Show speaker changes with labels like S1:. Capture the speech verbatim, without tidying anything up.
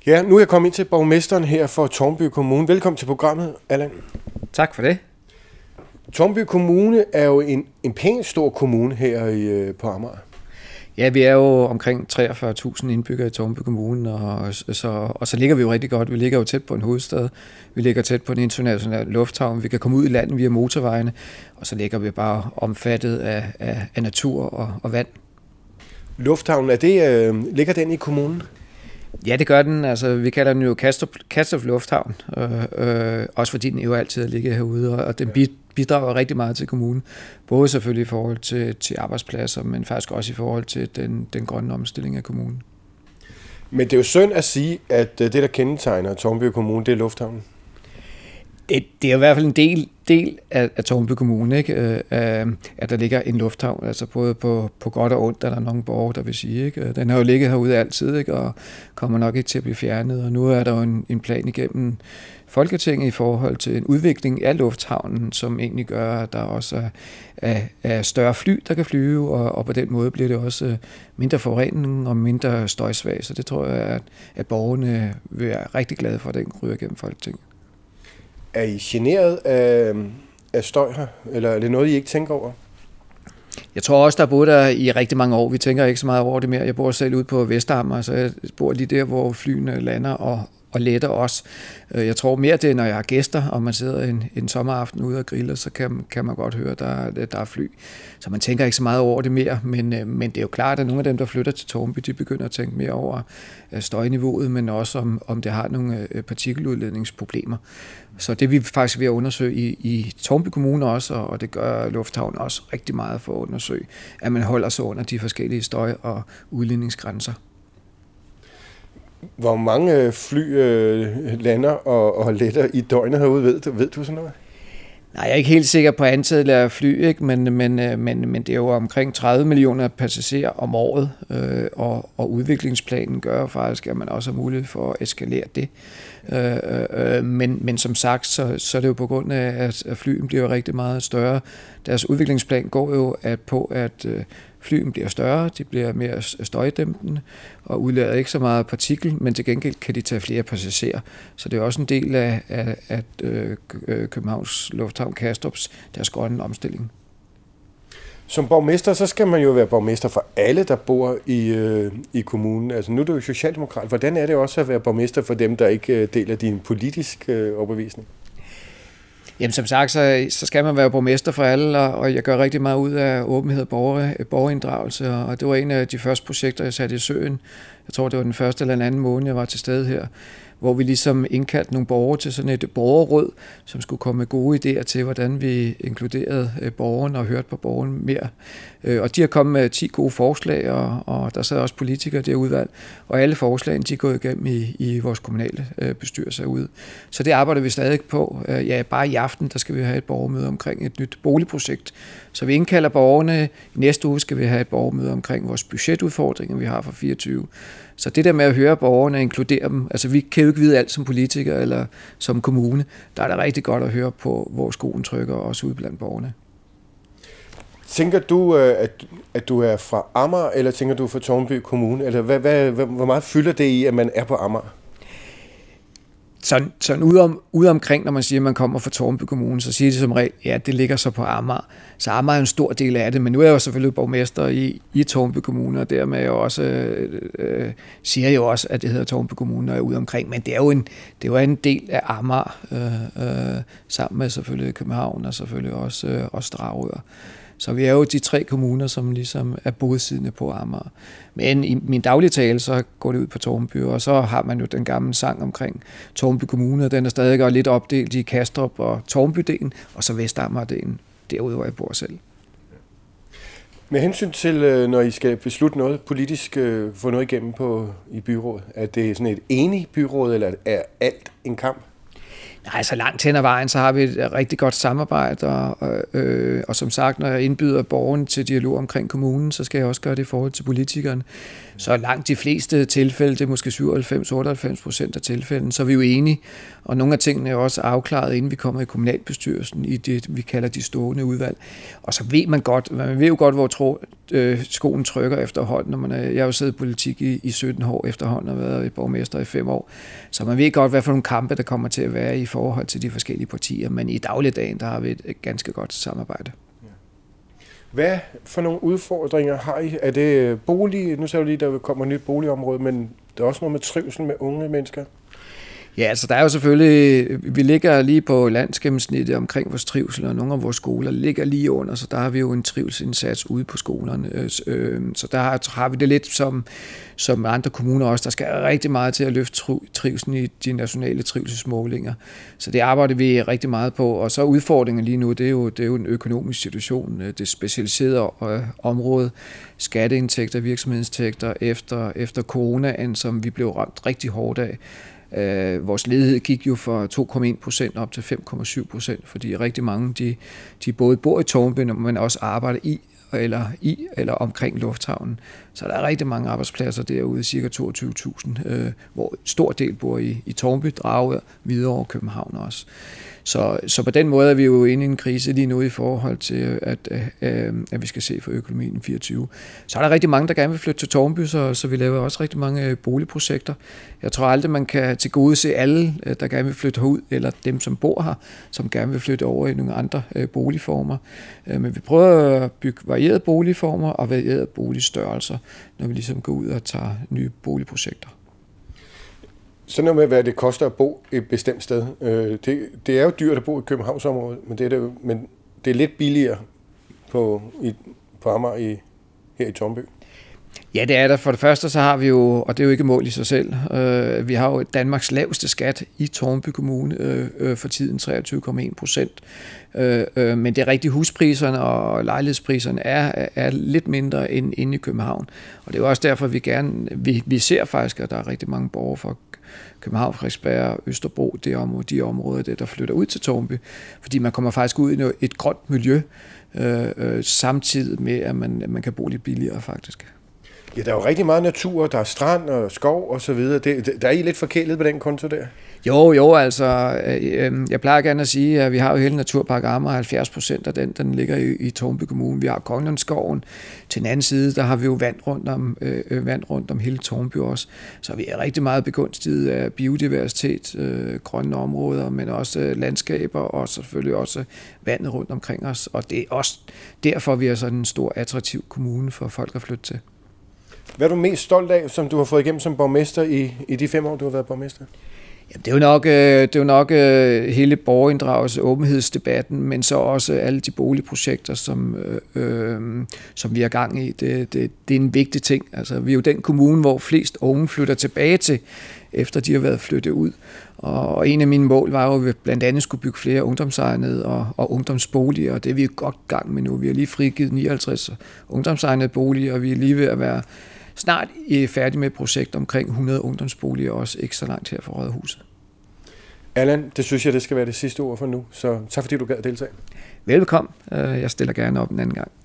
S1: Ja, nu er jeg kommet ind til borgmesteren her for Tårnby Kommune. Velkommen til programmet, Allan.
S2: Tak for det.
S1: Tårnby Kommune er jo en, en pænt stor kommune her i, på Amager.
S2: Ja, vi er jo omkring treogfyrre tusind indbyggere i Tårnby Kommune, og så, og så ligger vi jo rigtig godt. Vi ligger jo tæt på en hovedstad, vi ligger tæt på en international lufthavn, vi kan komme ud i landet via motorvejene, og så ligger vi bare omfattet af, af, af natur og, og vand.
S1: Lufthavnen, er det, øh, ligger den i kommunen?
S2: Ja, det gør den. Altså, vi kalder den jo Kastrup, Kastrup Lufthavn, øh, øh, også fordi den jo altid ligger herude, og den bidrager rigtig meget til kommunen. Både selvfølgelig i forhold til, til arbejdspladser, men faktisk også i forhold til den, den grønne omstilling af kommunen.
S1: Men det er jo synd at sige, at det, der kendetegner Tårnby Kommune, det er lufthavnen.
S2: Det, det er i hvert fald en del, del af, af Tårnby Kommune, ikke? Øh, at der ligger en lufthavn, altså både på, på godt og ondt, er der nogle borgere, der vil sige. Ikke? Den har jo ligget herude altid, ikke? Og kommer nok ikke til at blive fjernet, og nu er der jo en, en plan igennem Folketinget i forhold til en udvikling af lufthavnen, som egentlig gør, at der også er, er, er større fly, der kan flyve, og, og på den måde bliver det også mindre forurening og mindre støjsvag, så det tror jeg, at, at borgerne vil være rigtig glade for, at den ryger gennem Folketinget.
S1: Er I generet af, af støj her, eller er det noget, I ikke tænker over?
S2: Jeg tror også, der boede der i rigtig mange år. Vi tænker ikke så meget over det mere. Jeg bor selv ude på Vestamager, så jeg bor lige der, hvor flyene lander og, og letter også. Jeg tror mere det, når jeg har gæster, og man sidder en, en sommeraften ude og griller, så kan, kan man godt høre, at der, der er fly. Så man tænker ikke så meget over det mere, men, men det er jo klart, at nogle af dem, der flytter til Tårnby, de begynder at tænke mere over støjniveauet, men også om, om det har nogle partikeludledningsproblemer. Så det er vi faktisk ved at undersøge i, i Tårnby Kommune også, og det gør Lufthavnen også rigtig meget for at undersøge, at man holder sig under de forskellige støj- og udledningsgrænser.
S1: Hvor mange fly øh, lander og, og letter i døgnet herude, ved du, ved du sådan noget?
S2: Nej, jeg er ikke helt sikker på antallet af fly, ikke? Men, men, men, men det er jo omkring tredive millioner passagerer om året, øh, og, og udviklingsplanen gør faktisk, at man også har mulighed for at eskalere det. Øh, øh, men, men som sagt, så, så er det jo på grund af, at flyen bliver rigtig meget større. Deres udviklingsplan går jo at på, at øh, flyen bliver større, de bliver mere støjdæmpende og udlader ikke så meget partikel, men til gengæld kan de tage flere passagerer. Så det er også en del af, af, af øh, Københavns Lufthavn Kastrups deres grønne omstilling.
S1: Som borgmester, så skal man jo være borgmester for alle, der bor i, øh, i kommunen. Altså nu er du jo socialdemokrat. Hvordan er det også at være borgmester for dem, der ikke øh, deler din politiske øh, overbevisning?
S2: Jamen som sagt, så, så skal man være borgmester for alle, og jeg gør rigtig meget ud af åbenhed og borger, borgerinddragelse, og det var en af de første projekter, jeg satte i søen. Jeg tror, det var den første eller den anden måned, jeg var til stede her, hvor vi ligesom indkaldte nogle borgere til sådan et borgerråd, som skulle komme med gode idéer til, hvordan vi inkluderede borgerne og hørte på borgerne mere. Og de har kommet med ti gode forslag, og, og der sad også politikere der udvalg, og alle forslagene, de er gået igennem i, i vores kommunale bestyrelser ude. Så det arbejder vi stadig på. Ja, bare i aften, der skal vi have et borgermøde omkring et nyt boligprojekt. Så vi indkalder borgerne. I næste uge skal vi have et borgermøde omkring vores budgetudfordringer, vi har for fireogtyve. Så det der med at høre borgerne og inkludere dem, altså vi kan jo ikke vide alt som politikere eller som kommune, der er det rigtig godt at høre på, hvor skoen trykker, også ude blandt borgerne.
S1: Tænker du, at, at du er fra Amager, eller tænker du fra Tårnby Kommune? Eller hvad, hvad, hvor meget fylder det i, at man er på Amager?
S2: Sådan, sådan ude, om, ude omkring, når man siger, at man kommer fra Tårnby Kommune, så siger de som regel, ja, det ligger så på Amager. Så Amager er en stor del af det, men nu er jeg jo selvfølgelig borgmester i, i Tårnby Kommune, og dermed jeg også, øh, siger jeg jo også, at det hedder Tårnby Kommune, og er ude omkring, men det er jo en, det er jo en del af Amager, øh, øh, sammen med selvfølgelig København, og selvfølgelig også, øh, også Dragør. Så vi er jo de tre kommuner, som ligesom er bosiddende på Amager. Men i min daglige tale, så går det ud på Tårnby, og så har man jo den gamle sang omkring Tårnby Kommune, og den er stadig lidt opdelt i Kastrup og Tårnby-delen, og så Vestamager-delen, derude hvor jeg bor selv.
S1: Med hensyn til, når I skal beslutte noget politisk, få noget igennem på, i byrådet, er det sådan et enigt byråd, eller er alt en kamp?
S2: Nej, så langt hen ad vejen, så har vi et rigtig godt samarbejde, og, øh, og som sagt, når jeg indbyder borgerne til dialog omkring kommunen, så skal jeg også gøre det i forhold til politikerne. Så langt de fleste tilfælde, det er måske syvoghalvfems til otteoghalvfems procent af tilfælden, så er vi jo enige, og nogle af tingene er også afklaret, inden vi kommer i kommunalbestyrelsen, i det, vi kalder de stående udvalg. Og så ved man godt, man ved jo godt, hvor tro, øh, skoen trykker efterhånden, når man er, jeg har jo siddet i politik i, i sytten år efterhånden, og været borgmester i fem år, så man ved godt, hvad for nogle kampe, der kommer til at være i forhold til de forskellige partier, men i dagligdagen, der har vi et, et ganske godt samarbejde.
S1: Hvad for nogle udfordringer har I? Er det bolig? Nu sagde du lige, der kommer et nyt boligområde, men der er også noget med trivsel med unge mennesker?
S2: Ja, altså der er jo selvfølgelig, vi ligger lige på landsgennemsnittet omkring vores trivsel, og nogle af vores skoler ligger lige under, så der har vi jo en trivselsindsats ude på skolerne. Så der har vi det lidt som, som andre kommuner også. Der skal rigtig meget til at løfte trivselen i de nationale trivselsmålinger. Så det arbejder vi rigtig meget på. Og så udfordringen lige nu, det er jo, det er jo en økonomisk situation. Det specialiserede område, skatteindtægter, virksomhedsindtægter efter, efter coronaen, som vi blev ramt rigtig hårdt af. Uh, vores ledighed gik jo fra to komma en procent op til fem komma syv procent, fordi rigtig mange de, de både bor i Tårnby, men også arbejder i eller i eller omkring lufthavnen. Så der er rigtig mange arbejdspladser derude, cirka toogtyve tusind, uh, hvor en stor del bor i, i Tårnby, Dragør, Hvidovre og København også. Så, så på den måde er vi jo inde i en krise lige nu i forhold til, at, at, at vi skal se for økonomien fireogtyve. Så er der rigtig mange, der gerne vil flytte til Tårnby, så, så vi laver også rigtig mange boligprojekter. Jeg tror aldrig, man kan tilgodese alle, der gerne vil flytte herud, eller dem, som bor her, som gerne vil flytte over i nogle andre boligformer. Men vi prøver at bygge varierede boligformer og varierede boligstørrelser, når vi ligesom går ud og tager nye boligprojekter.
S1: Sådan noget med, hvad det koster at bo et bestemt sted. Det, det er jo dyrt at bo i Københavnsområdet, men det er, det jo, men det er lidt billigere på, i, på Amager i, her i Tårnby.
S2: Ja, det er der. For det første så har vi jo, og det er jo ikke mål i sig selv, øh, vi har jo Danmarks laveste skat i Tårnby Kommune øh, øh, for tiden, treogtyve komma en procent. Øh, øh, men det er rigtigt, huspriserne og lejlighedspriserne er, er lidt mindre end inde i København. Og det er jo også derfor, vi gerne, vi, vi ser faktisk, at der er rigtig mange borgere fra København, Frederiksberg, Østerbro, det område, de områder, der, der flytter ud til Tårnby. Fordi man kommer faktisk ud i noget, et grønt miljø, øh, øh, samtidig med, at man, at man kan bo lidt billigere faktisk.
S1: Ja, der er jo rigtig meget natur, der er strand og skov og så videre. Det, der er I lidt forkælet på den konto der?
S2: Jo, jo, altså, øh, jeg plejer gerne at sige, at vi har jo hele Naturpark Amager, halvfjerds procent af den, den ligger i, i Tårnby Kommune. Vi har Kongenskoven. Til den anden side, der har vi jo vand rundt om, øh, vand rundt om hele Tårnby også. Så vi er rigtig meget begunstiget af biodiversitet, øh, grønne områder, men også øh, landskaber og selvfølgelig også vandet rundt omkring os. Og det er også derfor, vi er sådan en stor, attraktiv kommune for folk at flytte til.
S1: Hvad er du mest stolt af, som du har fået igennem som borgmester i, i de fem år, du har været borgmester?
S2: Jamen, det er jo nok, det er jo nok hele borgerinddragelse, åbenhedsdebatten, men så også alle de boligprojekter, som, øh, som vi er gang i. Det, det, det er en vigtig ting. Altså, vi er jo den kommune, hvor flest unge flytter tilbage til, efter de har været flyttet ud. Og en af mine mål var jo, at vi blandt andet skulle bygge flere ungdomsegnede og, og ungdomsboliger, og det er vi jo godt gang med nu. Vi har lige frigivet nioghalvtreds ungdomsegnede boliger, og vi er lige ved at være snart færdige med et projekt omkring hundrede ungdomsboliger, også ikke så langt her fra Rådhuset.
S1: Allan, det synes jeg, det skal være det sidste ord for nu, så tak fordi du gad deltage.
S2: Velbekomme. Jeg stiller gerne op en anden gang.